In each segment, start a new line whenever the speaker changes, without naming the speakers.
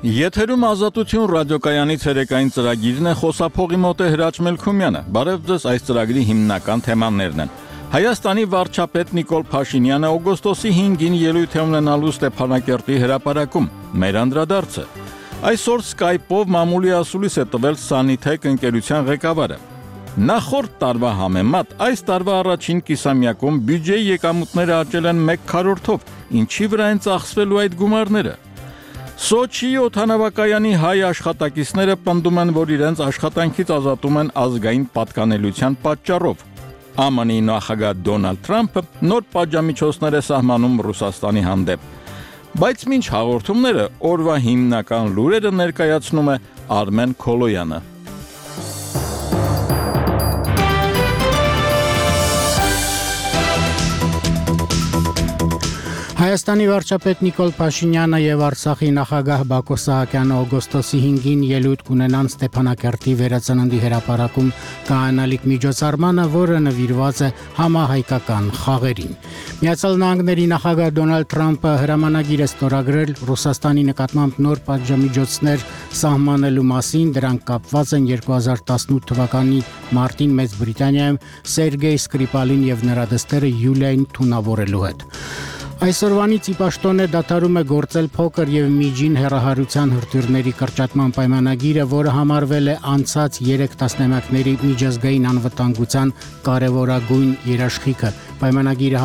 Եթերում Ազատություն ռադիոկայանի ցերեկային ծրագիրն է, խոսափողի մոտ է Հրաչ Մելքումյանը։ Բարև ձեզ, այս ծրագրի հիմնական թեմաներն են։ Հայաստանի վարչապետ Նիկոլ Փաշինյանը օգոստոսի 5-ին ելույթ է ունենալու Ստեփանակերտի հրապարակում։ Մեր անդրադարձը։ Այսօր Skype-ով մամուլի ասուլիս է տվել Sanitec ընկերության ղեկավարը։ Նախորդ տարվա համեմատ այս տարվա առաջին կիսամյակում բյուջեի եկամուտները աճել են 1/4-ով, ինչի վրա են ծախսվելու այդ գումարները։ Սոչի օդանավակայանի հայ աշխատակիցները պնդում են, որ իրենց աշխատանքից ազատում են ազգային պատկանելիության պատճառով։ ԱՄՆ-ի նախագահ Դոնալդ Թրամփը նոր պատժամիջոցներ է սահմանում Ռուսաստանի հանդեպ։ Բայց մինչ հաղորդումները օրվա հիմնական լուրերը ներկայացնում է Արմեն Քոլոյանը։
Հայաստանի վարչապետ Նիկոլ Փաշինյանը եւ Արցախի նախագահ Բակո Սահակյանը օգոստոսի 5-ին ելույթ կունենան Ստեփանակերտի վերածննդի հրապարակում կայանալիք միջոցառմանը, որը նվիրված է համահայկական խաղերին։ Միացյալ Նահանգների նախագահ Դոնալդ Թրամփը հրամանագիր է ստորագրել Ռուսաստանի նկատմամբ նոր պատժամիջոցներ սահմանելու մասին, դրանք կապված են 2018 թվականի մարտին Մեծ Բրիտանիայում Սերգեյ Սկրիպալին եւ նրա դստերը Յուլիային թունավորելու հետ։ Այսօրվանից ի պաշտոն է դադարում է գործել փոքր եւ միջին հեռահարության հրթիռների կրճատման պայմանագիրը, որը համարվել է անցած 3 տասնամյակների միջազգային անվտանգության կարևորագույն երաշխիքը։ Պայմանագիրը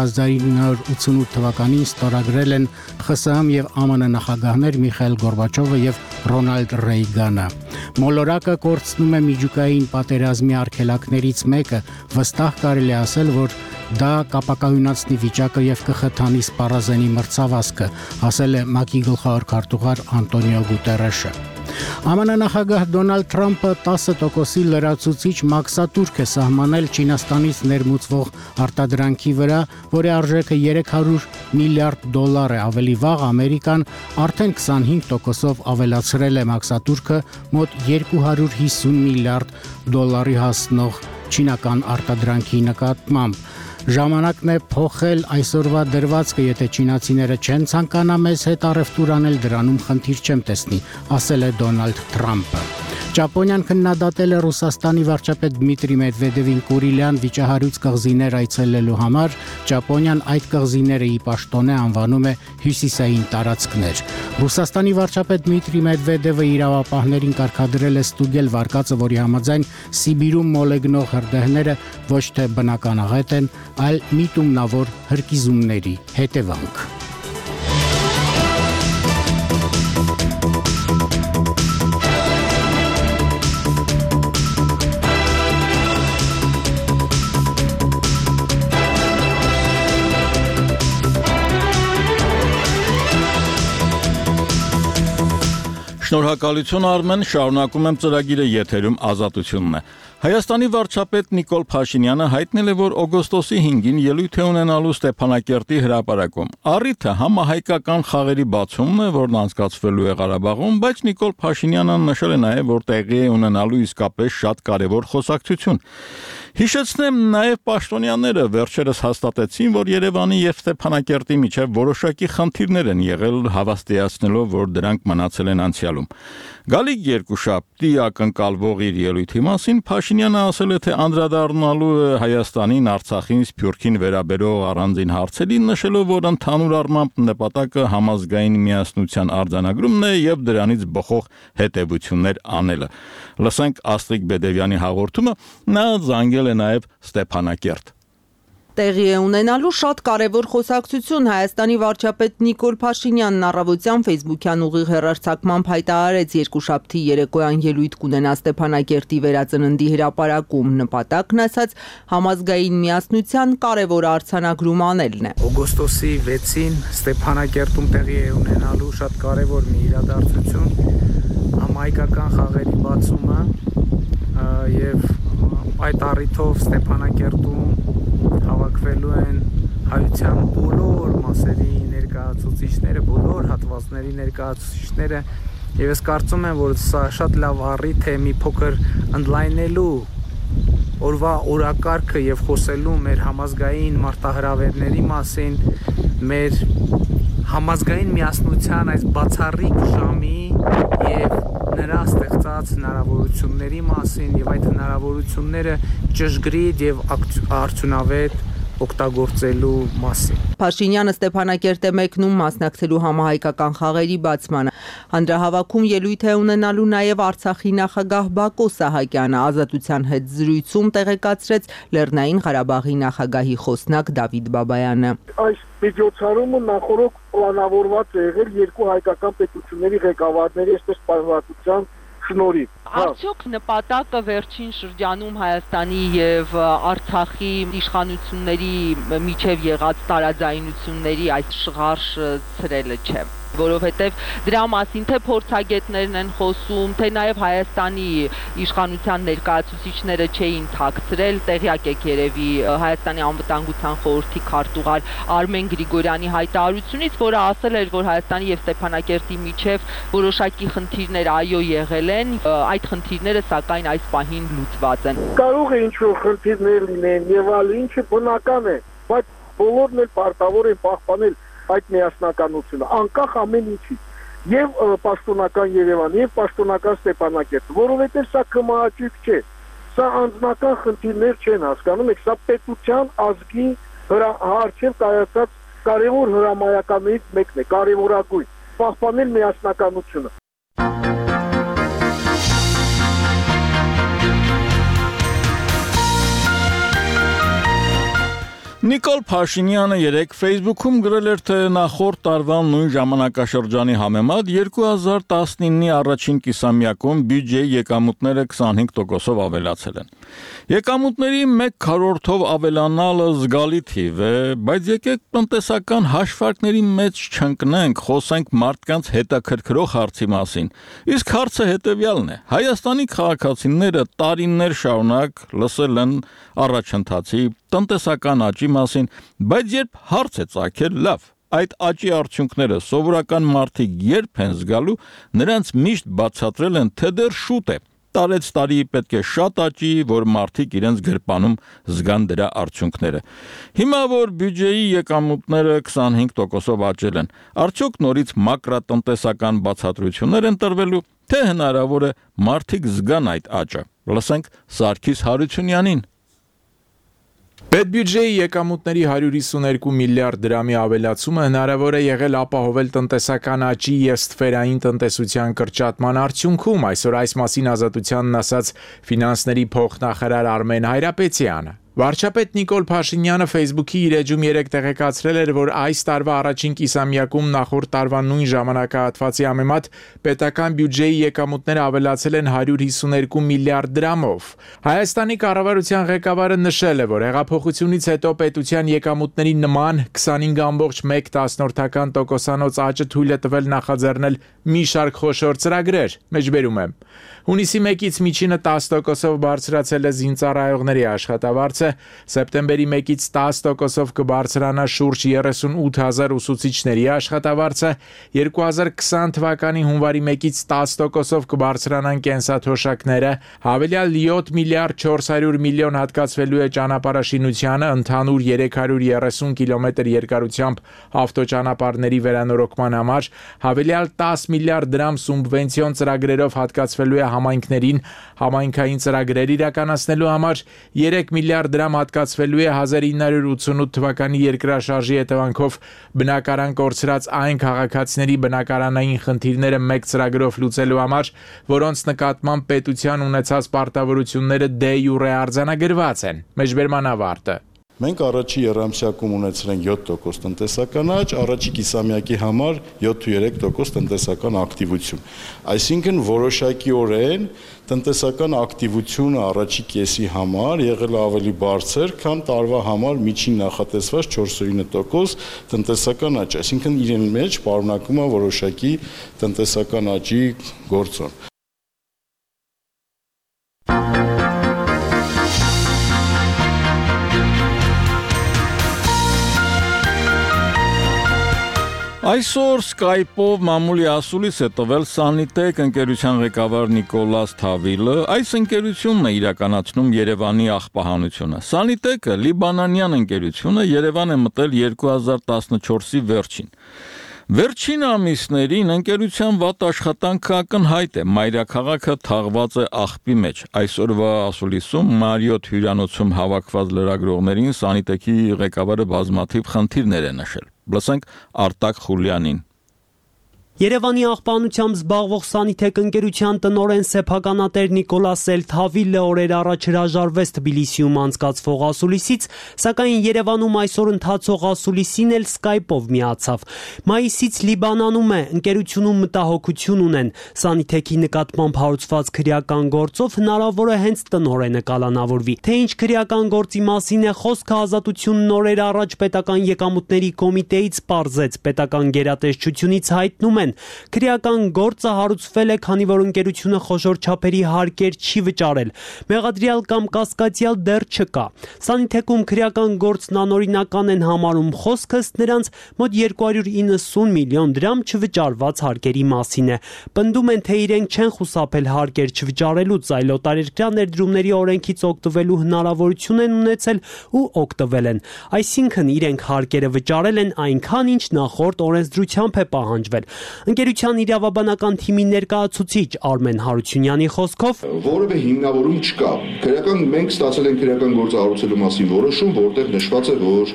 1988 թվականին ստորագրել են ԽՍՀՄ եւ ԱՄՆ նախագահներ Միխայիլ Գորբաչովը եւ Ռոնալդ Ռեյգանը։ Մոլորակը կորցնում է միջուկային պատերազմի արգելակներից մեկը, վստահ կարելի ասել, որ դա կապակայունացնի վիճակը եւ կխթանի սպառազենի մրցավազքը, ասել է ՄԱԿ-ի գլխավոր քարտուղար Անտոնիո Գուտերեշը։ ԱՄՆ նախագահ Դոնալդ Թրամփը 10% լրացուցիչ մաքսատուրք է սահմանել Չինաստանից ներմուծվող արտադրանքի վրա, որի արժեքը $300 միլիարդ է։ Ավելի վաղ Ամերիկան արդեն 25%-ով ավելացրել է մաքսատուրքը մոտ $250 միլիարդ հասնող չինական արտադրանքի նկատմամբ։ Ժամանակն է փոխել այսօրվա դրվածքը, եթե չինացիները չեն ցանկանա մեզ հետ առևտուր անել, դրանում խնդիր չեմ տեսնի, ասել է Դոնալդ Թրամփը։ Ճապոնիան քննադատել է Ռուսաստանի վարչապետ Դմիտրի Մեդվեդևին Կուրիլյան վիճահարույց կղզիներ այցելելու համար։ Ճապոնիան այդ կղզիները ի պաշտոն է անվանում է հյուսիսային տարածքներ։ Ռուսաստանի վարչապետ Դմիտրի Մեդվեդևը իրավապահներին կարգադրել է ստուգել վարկածը, որի համաձայն Սիբիրում մոլեգնող հրդեհները ոչ թե բնական աղետ են, այլ միտումնավոր հրկիզումների հետևանք։
Շնորհակալություն Արմեն, շարունակում եմ ծրագիրը, եթերում Ազատությունն է։ Հայաստանի վարչապետ Նիկոլ Փաշինյանը հայտնել է, որ օգոստոսի 5-ին ելույթ է ունենալու Ստեփանակերտի հրապարակում։ Առիթը համահայկական խաղերի բացումն է, որն անցկացվելու է Ղարաբաղում, բայց Նիկոլ Փաշինյանը նշել է նաև, որ տեղի է ունենալու իսկապես շատ կարևոր խոսակցություն։ Հիշեցնեմ, նաև պաշտոնյաները վերջերս հաստատեցին, որ Երևանի եւ Ստեփանակերտի միջև որոշակի խնդիրներ են եղել, հավաստիացնելով, որ դրանք մնացել են անցյալում։ Գալիք երկուշաբթի ակնկալվող իր ելույթի մասին Փաշինյանը ասել է, թե անդրադառնալու է Հայաստանին, Արցախին, Սփյուռքին վերաբերող առանձին հարցերին, նշելով, որ ընդհանուր առմամբ նպատակը համազգային միասնության արձանագրումն է եւ դրանից բխող հետեւություններ անելը։ Լսենք Աստղիկ Բեդևյանի հաղորդումը, նա զանգել է նաեւ Ստեփանակերտ։
Տեղի է ունենալու շատ կարևոր խոսակցություն։ Հայաստանի վարչապետ Նիկոլ Փաշինյանն առավոտյան Facebook-յան ուղիղ հեռարձակմամբ հայտարարեց երկուշաբթի երեկոյան ելույթ կունենա Ստեփանակերտի վերածննդի հրապարակում։ Նպատակն ասած համազգային միասնության կարևոր արձանագրում անելն է։
Օգոստոսի 6-ին Ստեփանակերտում տեղի է ունենալու շատ կարևոր մի իրադարձություն՝ համահայկական խաղերի բացումը եւ այդ առիթով Ստեփանակերտում հավաքվելու են հայության բոլոր մասերի ներկայացուցիչները, բոլոր հատվածների ներկայացուցիչները եւ ես կարծում եմ, որ սա շատ լավ առիթ է մի փոքր ընդլայնելու օրվա օրակարգը եւ խոսելու մեր համազգային մարտահրավերների մասին, մեր համազգային միասնության այս բացառիկ ժամի եւ նրա ստեղծած հնարավորությունների մասին եւ այդ հնարավորությունները ճշգրիտ եւ արդյունավետ օգտագործելու մասին։
Փաշինյանը Ստեփանակերտ է մեկնում մասնակցելու համահայկական խաղերի բացմանը։ Հանրահավաքում ելույթ է ունենալու նաև Արցախի նախագահ Բակո Սահակյանը, Ազատության հետ զրույցում տեղեկացրեց Լեռնային Ղարաբաղի նախագահի խոսնակ Դավիթ Բաբայանը։
Այս միջոցառումը նախորդ պլանավորված է եղել երկու հայկական պետությունների ղեկավարների այսպես պայմանավորվածության շնորհիվ։
Արդյոք նպատակը վերջին շրջանում Հայաստանի եւ Արցախի իշխանությունների միջև եղած տարաձայնությունների այս շղարշը ցրելը չէ, որովհետեւ դրա մասին թե փորձագետներն են խոսում, թե նաեւ Հայաստանի իշխանության ներկայացուցիչները չէին թաքցրել, տեղյակ եք երևի Հայաստանի անվտանգության խորհրդի քարտուղար Արմեն Գրիգորյանի հայտարարությունից, որը ասել էր, որ Հայաստանի եւ Ստեփանակերտի միջև որոշակի խնդիրներ այո եղել են, այդ խնդիրները սակայն այս պահին լուծված են։
Կարող է ինչ-որ խնդիրներ լինեն եւ այլ, ինչը բնական է, բայց բոլորն էլ պարտավոր են պահպանել այդ միասնականությունը, անկախ ամեն ինչից, եւ պաշտոնական Երևան, եւ պաշտոնական Ստեփանակերտ, որովհետեւ սա կմահաճույք չէ, սա անձնական խնդիրներ չեն, հասկանում եք, սա պետության ազգի հարցեր կայացած կարևոր հրամայականներից մեկն է, կարևորագույն, պահպանել միասնականությունը։
Նիկոլ Փաշինյանը երեկ Facebook-ում գրել էր, թե նախորդ տարվա նույն ժամանակաշրջանի համեմատ 2019-ի առաջին կիսամյակում բյուջեի եկամուտները 25%-ով ավելացել են։ Եկամուտների 1/4-ով ավելանալը զգալի թիվ է, բայց եկեք տնտեսական հաշվարկների մեջ չընկնենք, խոսենք մարդկանց հետաքրքրող հարցի մասին։ Իսկ հարցը հետևյալն է. Հայաստանի քաղաքացիները տարիներ շարունակ լսել են առաջընթացի տնտեսական աճի մասին, բայց երբ հարց է ծագել, լավ, այդ աճի արդյունքները սովորական մարդիկ երբ են զգալու, նրանց միշտ բացատրել են, թե դեռ շուտ է, տարեց տարի պետք է շատ աճի, որ մարդիկ իրենց գրպանում զգան դրա արդյունքները։ Հիմա որ բյուջեի եկամուտները 25%-ով աճել են, արդյոք նորից մակրոտնտեսական բացատրություններ են տրվելու, թե հնարավոր է մարդիկ զգան այդ աճը։ Լսենք Սարգիս Հարությունյանին։
Պետբյուջեի եկամուտների 152 միլիարդ դրամի ավելացումը հնարավոր է եղել ապահովել տնտեսական աճի եւ ստվերային տնտեսության կրճատման արդյունքում, այսօր այս մասին Ազատությանն ասաց ֆինանսների փոխնախարար Արմեն Հայրապետյանը։ Վարչապետ Նիկոլ Փաշինյանը Facebook-ի իր էջում երեկ տեղեկացրել էր, որ այս տարվա առաջին կիսամյակում նախորդ տարվա նույն ժամանակահատվածի համեմատ պետական բյուջեի եկամուտները ավելացել են 152 միլիարդ դրամով։ Հայաստանի կառավարության ղեկավարը նշել է, որ հեղափոխությունից հետո պետության եկամուտների նման 25.1% աճը թույլ է տվել նախաձեռնել մի շարք խոշոր ծրագրեր, մեջբերում եմ։ Հունիսի 1-ից միջինը 10%-ով բարձրացել է զինծառայողների աշխատավարձը, սեպտեմբերի 1-ից 10%-ով կբարձրանա շուրջ 38,000 ուսուցիչների աշխատավարձը, 2020 թվականի հունվարի 1-ից 10%-ով կբարձրանան կենսաթոշակները, հավելյալ 7 միլիարդ 400 միլիոն հատկացվելու է ճանապարհաշինությանը, ընդհանուր 330 կիլոմետր երկարությամբ ավտոճանապարհների վերանորոգման համար, հավելյալ 10 միլիարդ դրամ սուբվենցիոն ծրագրերով հատկացվելու է համայնքներին, համայնքային ծրագրեր իրականացնելու համար, 3 միլիարդ դրամ հատկացվելու է 1988 թվականի երկրաշարժի հետևանքով բնակարան կորցրած այն քաղաքացիների բնակարանային խնդիրները մեկ ծրագրով լուծելու համար, որոնց նկատմամբ պետության ունեցած պարտավորությունները դե յուրե արձանագրված են։ Մեջբերման ավարտը։
Մենք առաջի երամսյակում ունեցրենք 7% տնտեսական աճ, առաջի կիսամյակի համար 7.3% տնտեսական ակտիվություն։ Այսինքն որոշակիորեն տնտեսական ակտիվությունը առաջի կեսի համար եղել ավելի բարձր, քան տարվա համար միջին նախատեսված 4.9% տնտեսական աճ։ Այսինքն իրեն մեջ պարունակում է որոշակի տնտեսական աճի գործոն։
Այսօր Skype-ով մամուլի ասուլիս է տվել Sanitec ընկերության ղեկավար Նիկոլաս Թավիլը, այս ընկերությունն է իրականացնում Երևանի աղբահանությունը։ Sanitec-ը լիբանանյան ընկերություն է, Երևան է մտել 2014-ի վերջին։ Վերջին ամիսներին ընկերության վատ աշխատանքը ակնհայտ է, մայրաքաղաքը թաղված է աղբի մեջ։ Այսօրվա ասուլիսում Մարիոթ հյուրանոցում հավաքված լրագրողներին Սանիտեքի ղեկավարը բազմաթիվ խնդիրներ է նշել։ Լսենք Արտակ Խուլյանին։
Երևանի աղբանությամբ զբաղվող Սանիտեկ ընկերության տնօրեն սեփականատեր Նիկոլաս Էլ-Թավիլը օրեր առաջ հրաժարվեց Թբիլիսիում անցկացվող ասուլիսից, սակայն Երևանում այսօր ընթացող ասուլիսին էլ Skype-ով միացավ։ Մայիսից Լիբանանում է, ընկերությունում մտահոգություն ունեն։ Սանիտեքի նկատմամբ հարուցված քրեական գործով հնարավոր է հենց տնօրենը կալանավորվի։ Թե ինչ քրեական գործի մասին է խոսքը, Ազատությունն օրեր առաջ պետական եկամուտների կոմիտեից պարզեց, պետական գերատեսչությունից հայտնում են քրեական գործը հարուցվել է, քանի որ ընկերությունը խոշոր չափերի հարկեր չի վճարել։ Մեղադրյալ կամ կասկածյալ դեռ չկա։ Սանիտեքում քրեական գործն անօրինական են համարում, խոսքը նրանց մոտ 290 միլիոն դրամ չվճարված հարկերի մասին է։ Պնդում են, թե իրենք չեն խուսափել հարկեր չվճարելուց, այլ օտարերկրյա ներդրումների օրենքից օգտվելու հնարավորություն են ունեցել ու օգտվել են։ Այսինքն իրենք հարկերը վճարել են այնքան, ինչ նախորդ օրենսդրությամբ է պահանջվել։ Ընկերության իրավաբանական թիմի ներկայացուցիչ Արմեն Հարությունյանի խոսքով
որևէ հիմնավորում չկա։ Մենք ստացել ենք քրեական գործ հարուցելու մասին որոշում, որտեղ նշված է, որ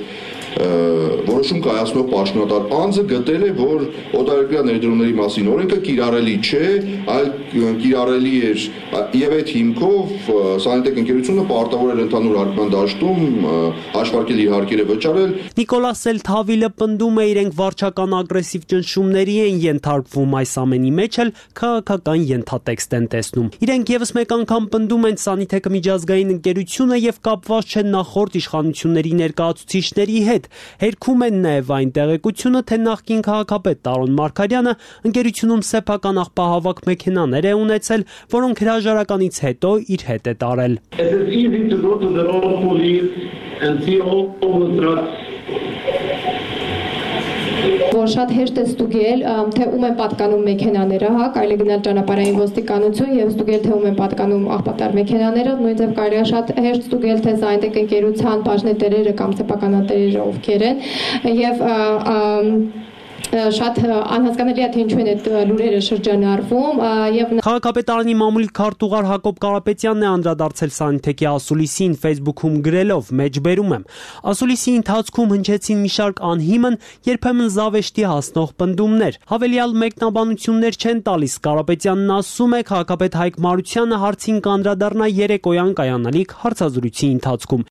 որոշում կայացնող պաշտոնատար անձը գտել է, որ օտարերկրյա ներդրումների մասին օրենքը կիրառելի չէ, այլ կիրառելի էր եւ այդ հիմքով Սանիտեկ ընկերությունը պարտավոր էր ընդհանուր հարկման դաշտում հաշվարկել իր հարկերը վճարել։
Նիկոլաս Էլ-Թավիլը պնդում է, իրենք վարչական ագրեսիվ ճնշումների են ենթարկվում, այս ամենի մեջ էլ քաղաքական ենթատեքստ են տեսնում։ Իրենք եւս մեկ անգամ պնդում են Սանիտեքը միջազգային ընկերություն է եւ կապված չէ նախորդ իշխանությունների ներկայացուցիչների հետ։ Հերքում են նաև այն տեղեկությունը, թե նախկին քաղաքապետ Տարոն Մարգարյանը ընկերությունում սեփական աղբահավաք մեքենաներ է ունեցել, որոնք հրաժարականից հետո իր հետ է տարել։
Որ շատ հեշտ է ստուգել, թե ում են պատկանում մեքենաները, կարելի է գնալ ճանապարհային ոստիկանություն եւ ստուգել, թե ում են պատկանում աղբատար մեքենաները, նույնիսկ կարելի է շատ հեշտ ստուգել, թե Սանիտեկ ընկերության բաժնետերերը կամ սեփականատերերը ովքեր են եւ շատ անհասկանալի է, թե ինչու են այդ լուրերը շրջանառվում եւ
Քաղաքապետարանի մամուլի քարտուղար Հակոբ Կարապետյանն է անդրադարձել Սանիտեքի ասուլիսին Facebook-ում գրելով. «Մեջբերում եմ։ Ասուլիսի ընթացքում հնչեցին մի շարք անհիմն, երբեմն զավեշտի հասնող պնդումներ։ Հավելյալ մեկնաբանություններ չեն տալիս»։ Կարապետյանն ասում է, քաղաքապետ Հայկ Մարությանը հարցին կանդրադառնա երեկոյան կայանալիք հարցազրույցի ընթացքում։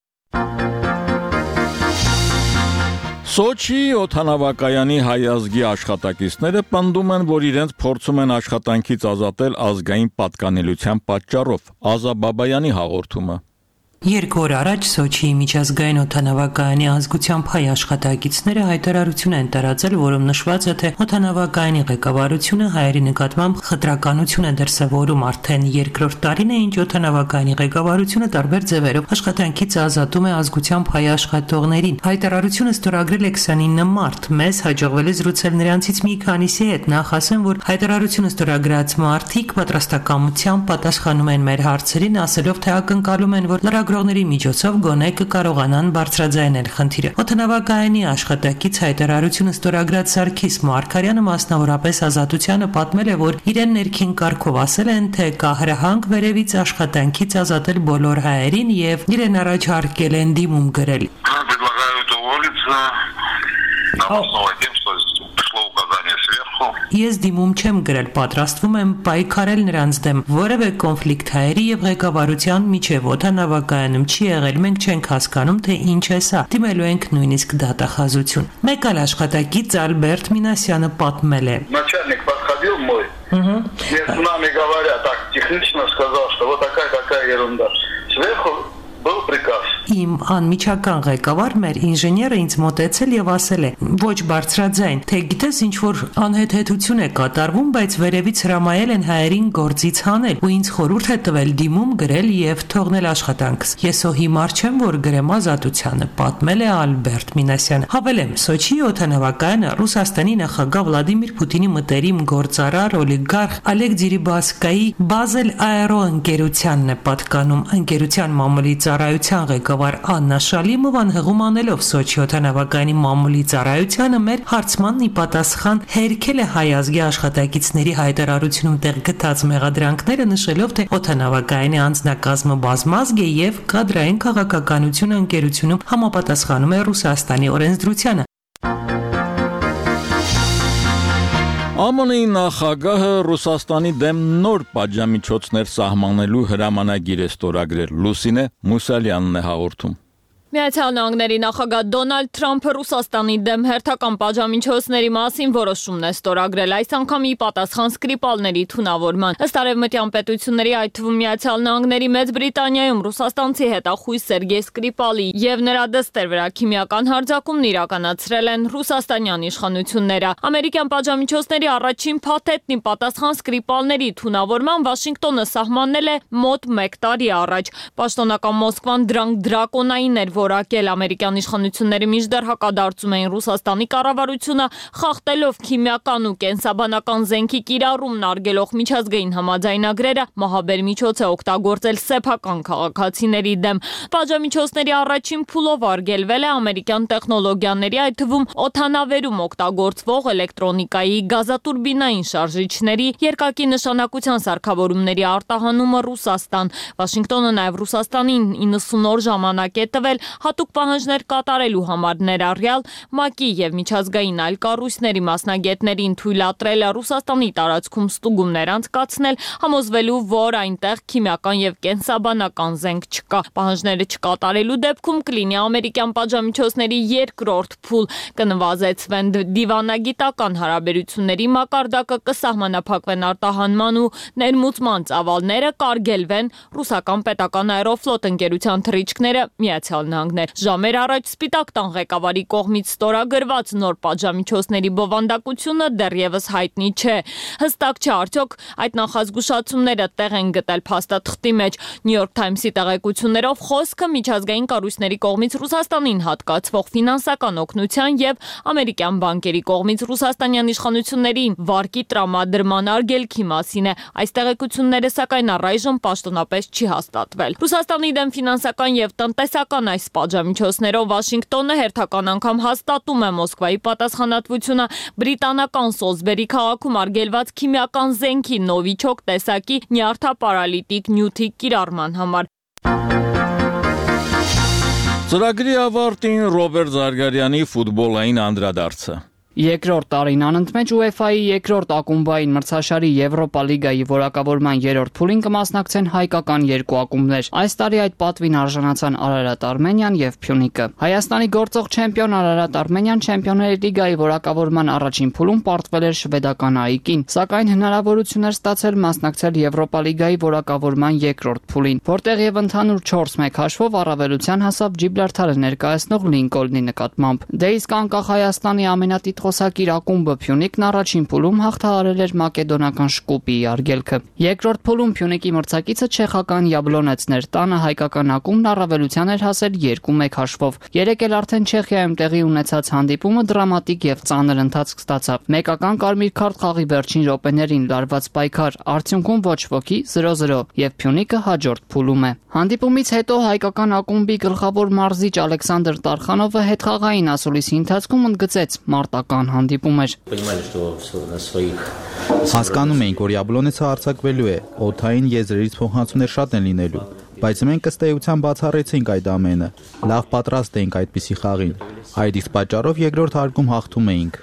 Սոչի օդանավակայանի հայ ազգի աշխատակիցները պնդում են, որ իրենց փորձում են աշխատանքից ազատել ազգային պատկանելիության պատճառով։ Ազա Բաբայանի հաղորդումը։
Երկու օր առաջ Սոչիի միջազգային օդանավակայանի ազգությամբ հայ աշխատակիցները հայտարարություն են տարածել, որում նշված է, թե օդանավակայանի ղեկավարությունը հայերի նկատմամբ խտրականություն է դրսևորում արդեն երկրորդ տարին է, ինչ օդանավակայանի ղեկավարությունը տարբեր ձևերով աշխատանքից ազատում է ազգությամբ հայ աշխատողներին։ Հայտարարությունը ստորագրել է 29 մարտ։ Մեզ հաջողվել է զրուցել նրանցից մի քանիսի հետ։ Նախ ասեմ, որ հայտարարությունը ստորագրած մարդիկ պատրաստակամությամբ պատասխանում են մեր հարցերին, ասելով, թե ակնկալում են, որ լրագրողների միջոցով գոնե կկարողանան բարձրաձայնել խնդիրը։ Օդանավակայանի աշխատակից հայտարարությունը ստորագրած Սարգիս Մարգարյանը մասնավորապես Ազատությանը պատմել է, որ իրեն ներքին կարգով ասել են, թե կա հրահանգ վերևից աշխատանքից ազատել բոլոր հայերին եւ իրեն առաջարկել են դիմում գրել։ Ես դիմում չեմ գրել, պատրաստվում եմ պայքարել նրանց դեմ։ Որևէ կոնֆլիկտ հայերի եւ ղեկավարության միջև օդանավակայանում չի եղել, մենք չենք հասկանում, թե ինչ է սա։ Դիմելու ենք նույնիսկ դատախազություն։ Մեկ այլ աշխատակից Ալբերտ Մինասյանը պատմել է.
Начальник подходил мой, между нами говоря, так технично сказал, что вот такая ерунда. Сверху был приказ.
Իմ անմիջական ղեկավար մեր ինժեները ինձ մոտեցել եւ ասել է. ոչ բարձրաձայն, թե գիտես ինչ որ անհեթեթություն է կատարվում, բայց վերևից հրամայել են հայերին գործից հանել ու ինձ խորհուրդ է տվել դիմում գրել եւ թողնել աշխատանքս։ Ես ո հիմար չեմ, որ գրեմ Ազատությանը, պատմել է Ալբերտ Մինասյանը։ Հավելեմ, Սոչիի օդանավակայանը Ռուսաստանի նախագահ Վլադիմիր Պուտինի մտերիմ գործարար օլիգարխ Օլեգ Դերիբասկայի Բազել Աերո ընկերությանն է պատկանում։ Ընկերության մամուլի ծառայության ղեկավար Աննա Շալիմովան հղում անելով Սոչի օդանավակայանի մամուլի ծառայությանը մեր հարցմանն ի պատասխան հերքել է հայ ազգի աշխատակիցների հայտարարությունում տեղ գտած մեղադրանքները, նշելով, թե օդանավակայանի անձնակազմը բազմազգ է եւ կադրային քաղաքականությունը ընկերությունում համապատասխանում է Ռուսաստանի օրենսդրությանը։
ԱՄՆ-ի նախագահը Ռուսաստանի դեմ նոր պատժամիջոցներ սահմանելու հրամանագիր է ստորագրել։ Լուսինե Մուսալյանն է հաղորդում։
Միացյալ Նահանգների նախագահ Դոնալդ Թրամփը Ռուսաստանի դեմ հերթական պատժամիջոցների մասին որոշումն է ստորագրել, այս անգամ ի պատասխան Սկրիպալների թունավորման։ Ըստ արևմտյան պետությունների, այդ թվում Միացյալ Նահանգների Մեծ Բրիտանիայում ռուսաստանցի հետախույզ Սերգեյ Սկրիպալի եւ նրա դստեր վրա քիմիական հարձակումն իրականացրել են ռուսաստանյան իշխանությունները։ Ամերիկյան պատժամիջոցների առաջին փաթեթն ի պատասխան Սկրիպալների թունավորման Վաշինգտոնը սահմանել է մոտ 1 տարի առաջ։ Պաշտոնական Մոսկվան դրանք դրակոնային էր որակել, ամերիկյան իշխանությունների միջդեռ հակադարձում էին Ռուսաստանի կառավարությունը, խախտելով քիմիական ու կենսաբանական զենքի կիրառումն արգելող միջազգային համաձայնագրերը, մահաբեր միջոց է օգտագործել սեփական քաղաքացիների դեմ։ Պատժամիջոցների առաջին փուլով արգելվել է ամերիկյան տեխնոլոգիաների, այդ թվում օդանավերում օգտագործվող էլեկտրոնիկայի, գազատուրբինային շարժիչների, երկակի նշանակության սարքավորումների արտահանումը Ռուսաստան։ Վաշինգտոնը նաև Ռուսաստանին 90 օր ժամանակ է տվել հատուկ պահանջներ կատարելու համար, ներառյալ ՄԱԿ-ի եւ միջազգային այլ կառույցների մասնագետներին թույլատրել է Ռուսաստանի տարածքում ստուգումներ անցկացնել, համոզվելու, որ այնտեղ քիմիական եւ կենսաբանական զենք չկա։ Պահանջները չկատարելու դեպքում կլինի ամերիկյան պատժամիջոցների երկրորդ փուլ, կնվազեցվեն դիվանագիտական հարաբերությունների մակարդակը, կսահմանափակվեն արտահանման ու ներմուծման ծավալները, կարգելվեն ռուսական պետական աերոֆլոտ ընկերության թռիչքները Միացյալ Նահանգներ։ Ժամեր առաջ Սպիտակ տան ղեկավարի կողմից ստորագրված նոր պատժամիջոցների բովանդակությունը դեռևս հայտնի չէ։ Հստակ չէ արդյոք այդ նախազգուշացումները տեղ են գտել փաստաթղթի մեջ։ New York Times-ի տեղեկություններով խոսքը միջազգային կառույցների կողմից Ռուսաստանին հատկացվող ֆինանսական օգնության եւ ամերիկյան բանկերի կողմից ռուսաստանյան իշխանություններին վարկի տրամադրման արգելքի մասին է։ Այս տեղեկությունները սակայն առայժմ պաշտոնապես չի հաստատվել։ Ռուսաստանի դեմ ֆինանսական եւ տնտեսական այս պատժամիջոցներով Վաշինգտոնը հերթական անգամ հաստատում է Մոսկվայի պատասխանատվությունը բրիտանական Սոլսբերի քաղաքում արգելված քիմիական զենքի նովիչոկ տեսակի նյարդապարալիտիկ նյութի կիրառման համար։
Ծրագրի ավարտին Ռոբերտ Զարգարյանի ֆուտբոլային անդրադարձը։
Երկրորդ տարին անընդմեջ UEFA-ի երկրորդ ակումբային մրցաշարի Եվրոպա լիգայի որակավորման երրորդ փուլին կմասնակցեն հայկական երկու ակումբներ։ Այս տարի այդ պատվին արժանացան Արարատ Արմենիան եւ Փյունիկը։ Հայաստանի գործող չեմպիոն Արարատ Արմենիան Չեմպիոնների լիգայի որակավորման առաջին փուլում պարտվել էր շվեդական ԱԻԿ-ին, սակայն հնարավորություն էր ստացել մասնակցել Եվրոպա լիգայի որակավորման երկրորդ փուլին, որտեղ եւ ընդհանուր 4-1 հաշվով առավելության հասավ Ջիբրալթարը ներկայացնող Լինկոլնի նկատմամբ։ Դե իսկ անկախ Հայաստանի ամենատիտ խոսակիր ակումբը Փյունիկն առաջին փուլում հաղթահարել էր մակեդոնական Շկուպիի արգելքը։ Երկրորդ փուլում Փյունիկի մրցակիցը չեխական Յաբլոնեցն էր, տանը հայկական ակումբն առավելության էր հասել 2-1 հաշվով։ Երեկ էլ արդեն Չեխիայում տեղի ունեցած հանդիպումը դրամատիկ եւ ծանր ընթացք ստացավ։ Մեկական կարմիր քարտ խաղի վերջին րոպեներին լարված պայքար, արդյունքում ոչ ոքի 0-0 եւ Փյունիկը հաջորդ փուլում է։ Հանդիպումից հետո հայկական ակումբի գլխավոր մարզիչ Ալեքսանդր Տարխանովը հետխաղային ասուլիսի ընթացքում ընդգծեց մարտական հանդիպում էր։
Հասկանում էինք, որ Յաբլոնեցը արձակվելու է, օդային եզրերից փոխանցումներ շատ են լինելու, բայց մենք ըստ էության բացառեցինք այդ ամենը։ Լավ պատրաստ էինք այդպիսի խաղին։ Այդ իսկ պատճառով երկրորդ հարկում հաղթում էինք։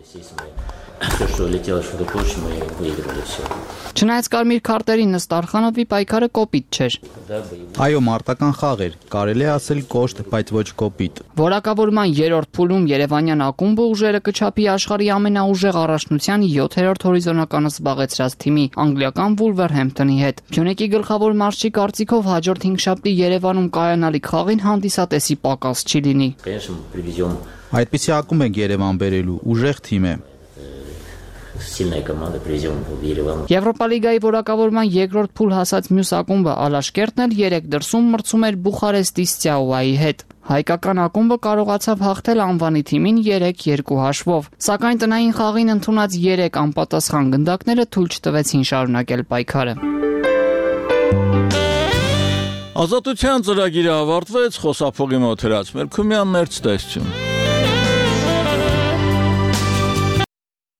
Չնայած կարմիր քարտերին ըստ Արխանովի պայքարը կոպիտ չէր։
Այո, մարտական խաղ էր, կարելի է ասել կոշտ, բայց ոչ կոպիտ։
Որակավորման երրորդ փուլում Երևանյան ակումբը ուժերը կչափի աշխարհի ամենաուժեղ առաջնության 7-րդ հորիզոնականը զբաղեցրած թիմի անգլիական Վուլվերհեմփթոնի հետ։ Փյունիկի գլխավոր մարզչի կարծիքով հաջորդ 5 Երևանում կայանալիք խաղին հանդիսատեսի պակաս չի լինի։
Այդպիսի ակումբ ենք Երևան բերելու, ուժեղ թիմ է։
Եվրոպա լիգայի որակավորման երկրորդ փուլ հասած մյուս ակումբը Ալաշկերտն էլ 3 դրսում մրցում էր Բուխարեստի Ստյաուայի հետ։ Հայկական ակումբը կարողացավ հաղթել անվանի թիմին 3-2 հաշվով, սակայն տնային խաղին ընդունած 3 անպատասխան գնդակները թույլ չտվեցին շարունակել պայքարը։
Ազատության ծրագիրը ավարտվեց, խոսափողի մոտ հրաց Մելքումյանն էր ցտեսություն։